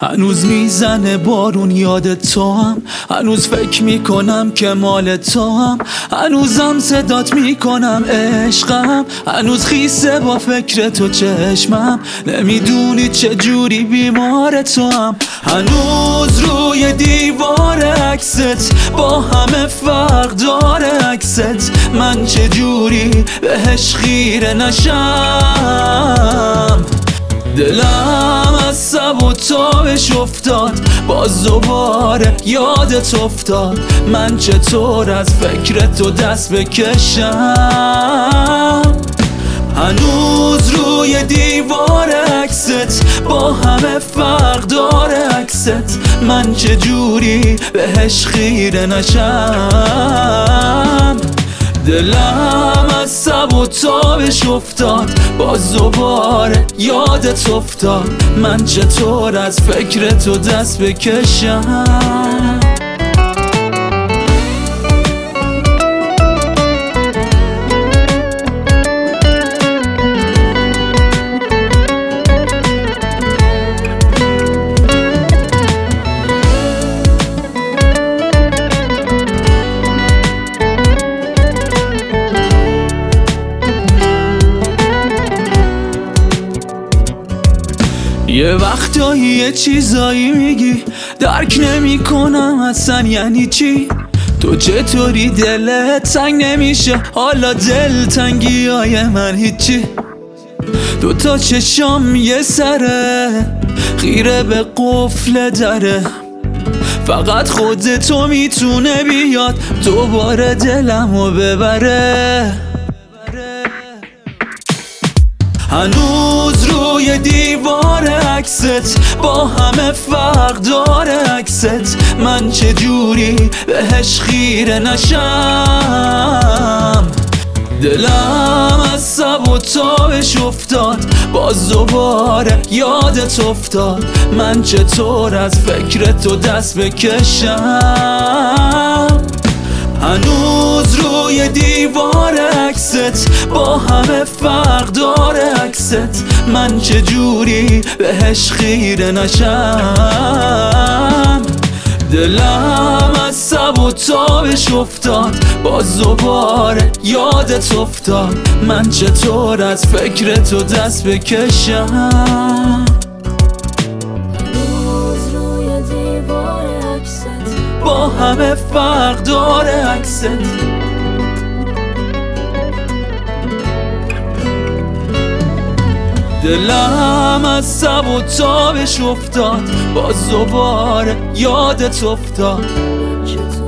هنوز میزنه بارون یاد تو هم، هنوز فکر میکنم که مال تو هم، هنوزم صدات میکنم عشقم، هنوز خیسه با فکر تو چشمم، نمیدونی چه جوری بیمار تو هم. هنوز روی دیوار عکست با همه فرق داره عکست، من چه جوری بهش خیره نشم. دلم از سب و تابش افتاد، باز دوباره یادت افتاد، من چطور از فکر تو دست بکشم. هنوز روی دیوار عکست با همه فرق داره عکست، من چجوری بهش خیره نشم. دلم از سب و تابش افتاد، باز دوباره یادت افتاد، من چطور از فکر تو دست بکشم. یه وقتایی یه چیزایی میگی درک نمی کنم اصلا یعنی چی. تو چطوری دلت تنگ نمیشه، حالا دل تنگی های من هیچی. دوتا چشام یه سره خیره به قفل دره، فقط خودتو میتونه بیاد دوباره دلمو ببره. هنوز روی دیوار عکست با همه فرق داره عکست، من چجوری بهش خیره نشم. دلم از سب و تابش افتاد، باز دوباره یادت افتاد، من چطور از فکر تو دست بکشم. هنوز روی دیوار عکست با همه فرق داره عکست، من چجوری بهش خیره نشم. دلم از سب و تابش افتاد، باز دوباره یادت افتاد، من چطور از فکر تو دست بکشم. با همه فرق داره عکست، دلم از سب و تابش افتاد، باز دوباره یادت افتاد.